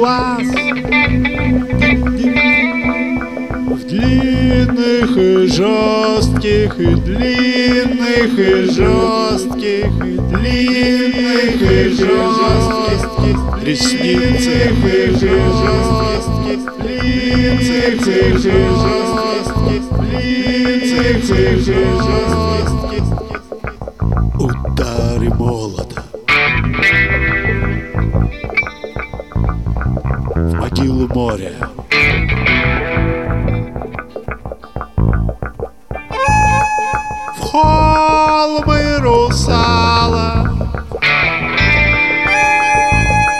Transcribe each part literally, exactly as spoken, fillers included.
глаз, в длинных и жестких, и длинных и жестких, и длинных и жестких ресницах и жестких, длинных и жестких, длинных и жестких удары молота в могилу моря. В холмы русала,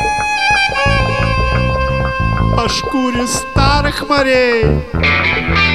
по шкуре старых морей.